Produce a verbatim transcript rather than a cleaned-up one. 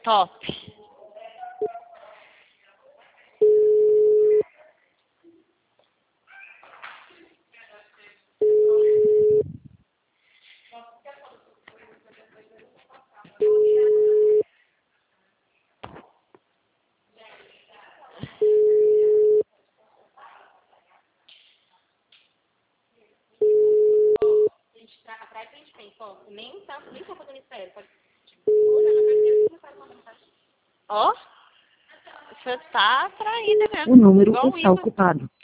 Top. Atrás a gente tem, pô, nem tá, nem tá fazendo espera. Pode... Ó, você tá atraída mesmo. O número Igual está Igor. ocupado.